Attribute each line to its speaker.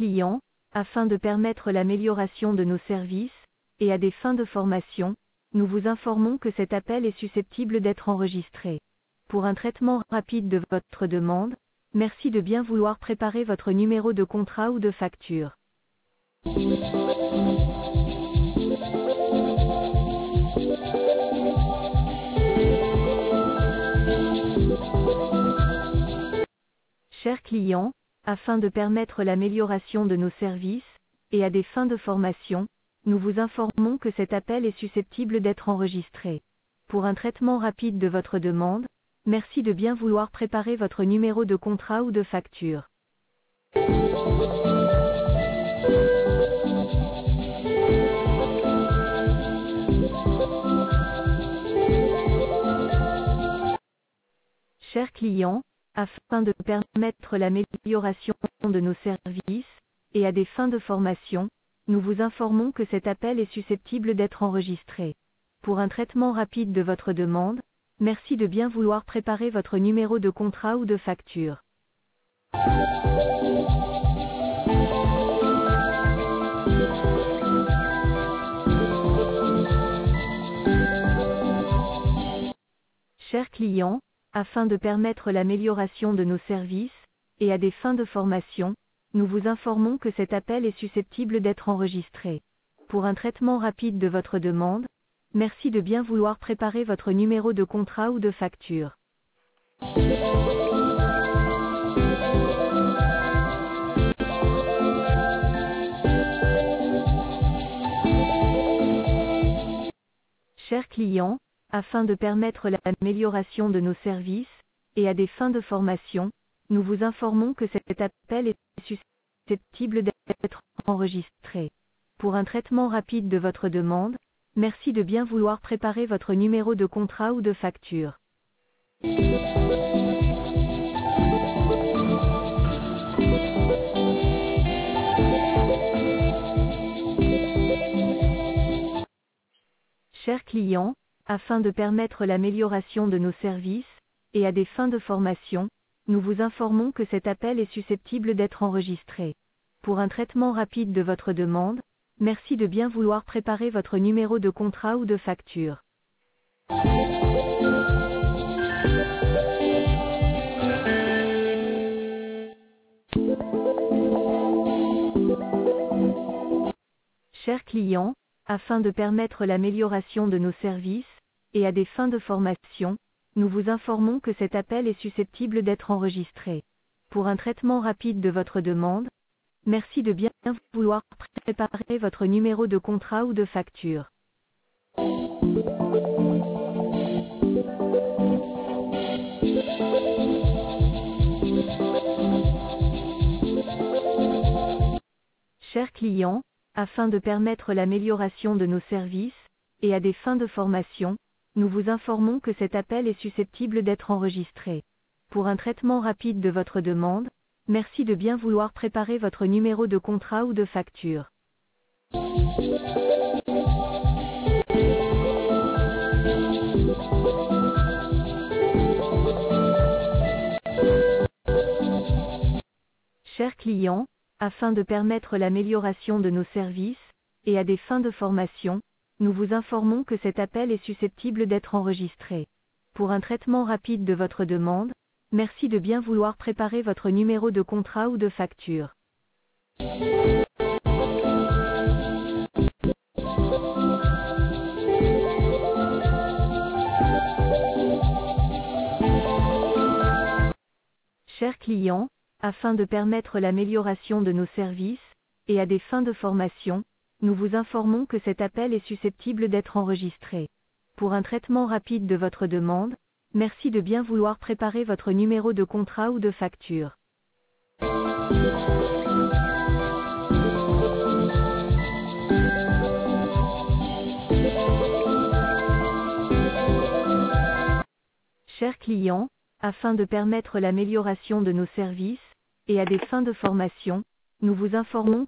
Speaker 1: client, afin de permettre l'amélioration de nos services, et à des fins de formation, nous vous informons que cet appel est susceptible d'être enregistré. Pour un traitement rapide de votre demande, merci de bien vouloir préparer votre numéro de contrat ou de facture. Chers clients, afin de permettre l'amélioration de nos services, et à des fins de formation, nous vous informons que cet appel est susceptible d'être enregistré. Pour un traitement rapide de votre demande, merci de bien vouloir préparer votre numéro de contrat ou de facture. Chers clients, afin de permettre l'amélioration de nos services, et à des fins de formation, nous vous informons que cet appel est susceptible d'être enregistré. Pour un traitement rapide de votre demande, merci de bien vouloir préparer votre numéro de contrat ou de facture. Chers clients, afin de permettre l'amélioration de nos services, et à des fins de formation, nous vous informons que cet appel est susceptible d'être enregistré. Pour un traitement rapide de votre demande, merci de bien vouloir préparer votre numéro de contrat ou de facture. Chers clients, afin de permettre l'amélioration de nos services, et à des fins de formation, nous vous informons que cet appel est susceptible d'être enregistré. Pour un traitement rapide de votre demande, merci de bien vouloir préparer votre numéro de contrat ou de facture. Chers clients, afin de permettre l'amélioration de nos services, et à des fins de formation, nous vous informons que cet appel est susceptible d'être enregistré. Pour un traitement rapide de votre demande, merci de bien vouloir préparer votre numéro de contrat ou de facture. Chers clients, afin de permettre l'amélioration de nos services, et à des fins de formation, nous vous informons que cet appel est susceptible d'être enregistré. Pour un traitement rapide de votre demande, merci de bien vouloir préparer votre numéro de contrat ou de facture. Chers clients, afin de permettre l'amélioration de nos services, et à des fins de formation, nous vous informons que cet appel est susceptible d'être enregistré. Pour un traitement rapide de votre demande, merci de bien vouloir préparer votre numéro de contrat ou de facture. Chers clients, afin de permettre l'amélioration de nos services, et à des fins de formation, nous vous informons que cet appel est susceptible d'être enregistré. Pour un traitement rapide de votre demande, merci de bien vouloir préparer votre numéro de contrat ou de facture. Chers clients, afin de permettre l'amélioration de nos services, et à des fins de formation, nous vous informons que cet appel est susceptible d'être enregistré. Pour un traitement rapide de votre demande, merci de bien vouloir préparer votre numéro de contrat ou de facture. Chers clients, afin de permettre l'amélioration de nos services, et à des fins de formation, nous vous informons